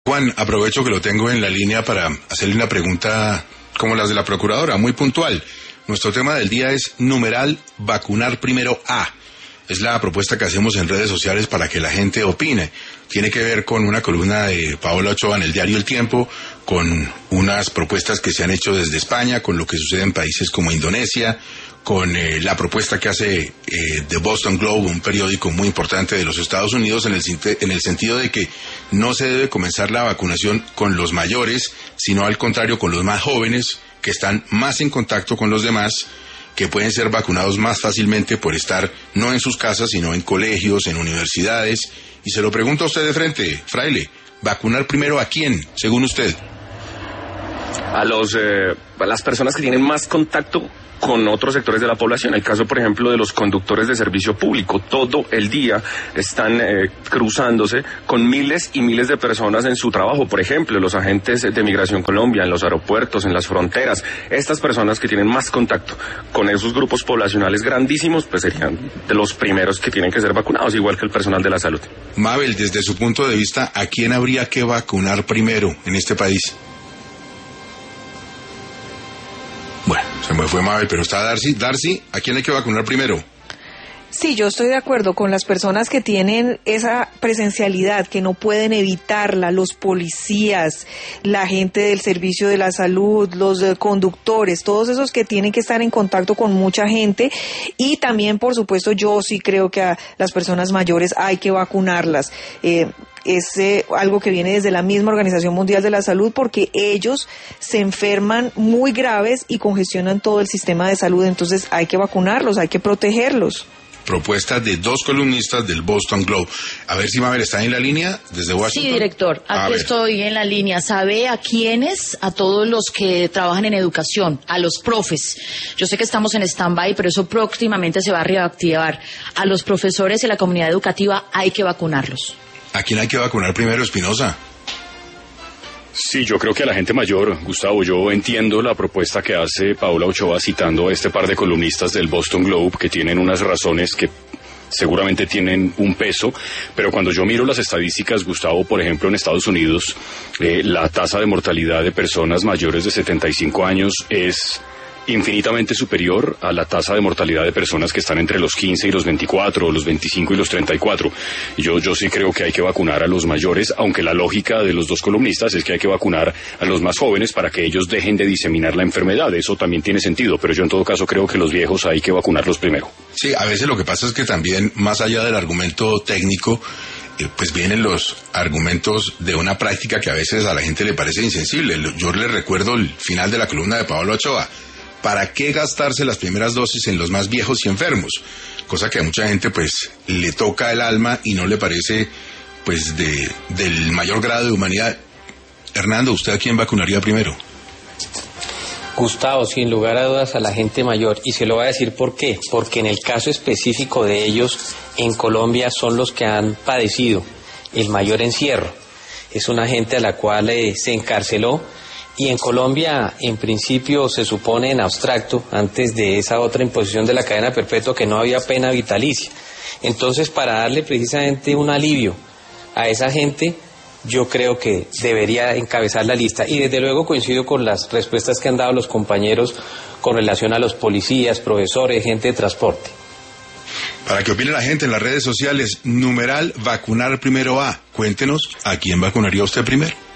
Juan, aprovecho que lo tengo en la línea para hacerle una pregunta como las de la procuradora, muy puntual. Nuestro tema del día es numeral vacunar primero A. Es la propuesta que hacemos en redes sociales para que la gente opine. Tiene que ver con una columna de Paola Ochoa en el diario El Tiempo, con unas propuestas que se han hecho desde España, con lo que sucede en países como Indonesia, con la propuesta que hace The Boston Globe, un periódico muy importante de los Estados Unidos, en el sentido de que no se debe comenzar la vacunación con los mayores, sino al contrario con los más jóvenes, que están más en contacto con los demás, que pueden ser vacunados más fácilmente por estar no en sus casas, sino en colegios, en universidades. Y se lo pregunto a usted de frente, fraile, ¿vacunar primero a quién, según usted? A las personas que tienen más contacto con otros sectores de la población. El caso, por ejemplo, de los conductores de servicio público. Todo el día están cruzándose con miles y miles de personas en su trabajo. Por ejemplo, los agentes de Migración Colombia, en los aeropuertos, en las fronteras. Estas personas que tienen más contacto con esos grupos poblacionales grandísimos, pues serían de los primeros que tienen que ser vacunados, igual que el personal de la salud. Mabel, desde su punto de vista, ¿a quién habría que vacunar primero en este país? Bueno, se me fue Mabel, pero está Darcy. Darcy, ¿a quién hay que vacunar primero? Sí, yo estoy de acuerdo con las personas que tienen esa presencialidad, que no pueden evitarla, los policías, la gente del servicio de la salud, los conductores, todos esos que tienen que estar en contacto con mucha gente. Y también, por supuesto, yo sí creo que a las personas mayores hay que vacunarlas. Es algo que viene desde la misma Organización Mundial de la Salud, porque ellos se enferman muy graves y congestionan todo el sistema de salud. Entonces hay que vacunarlos, hay que protegerlos. Propuesta de dos columnistas del Boston Globe. A ver si Mabel está en la línea desde Washington. Sí, director, aquí estoy en la línea. ¿Sabe a quiénes? A todos los que trabajan en educación, a los profes. Yo sé que estamos en stand-by, pero eso próximamente se va a reactivar. A los profesores y la comunidad educativa hay que vacunarlos. ¿A quién hay que vacunar primero, Espinosa? Sí, yo creo que a la gente mayor, Gustavo. Yo entiendo la propuesta que hace Paola Ochoa citando a este par de columnistas del Boston Globe que tienen unas razones que seguramente tienen un peso, pero cuando yo miro las estadísticas, Gustavo, por ejemplo, en Estados Unidos, la tasa de mortalidad de personas mayores de 75 años es infinitamente superior a la tasa de mortalidad de personas que están entre los 15 y los 24, o los 25 y los 34. Y yo sí creo que hay que vacunar a los mayores, aunque la lógica de los dos columnistas es que hay que vacunar a los más jóvenes para que ellos dejen de diseminar la enfermedad. Eso también tiene sentido, pero yo en todo caso creo que los viejos hay que vacunarlos primero. Sí, a veces lo que pasa es que también, más allá del argumento técnico, pues vienen los argumentos de una práctica que a veces a la gente le parece insensible. Yo le recuerdo el final de la columna de Paola Ochoa. ¿Para qué gastarse las primeras dosis en los más viejos y enfermos? Cosa que a mucha gente pues le toca el alma y no le parece pues del mayor grado de humanidad. Hernando, ¿usted a quién vacunaría primero? Gustavo, sin lugar a dudas a la gente mayor, y se lo voy a decir por qué. Porque en el caso específico de ellos, en Colombia son los que han padecido el mayor encierro. Es una gente a la cual se encarceló. Y en Colombia, en principio, se supone en abstracto, antes de esa otra imposición de la cadena perpetua, que no había pena vitalicia. Entonces, para darle precisamente un alivio a esa gente, yo creo que debería encabezar la lista. Y desde luego coincido con las respuestas que han dado los compañeros con relación a los policías, profesores, gente de transporte. Para que opine la gente en las redes sociales, numeral vacunar primero A. Cuéntenos, ¿a quién vacunaría usted primero?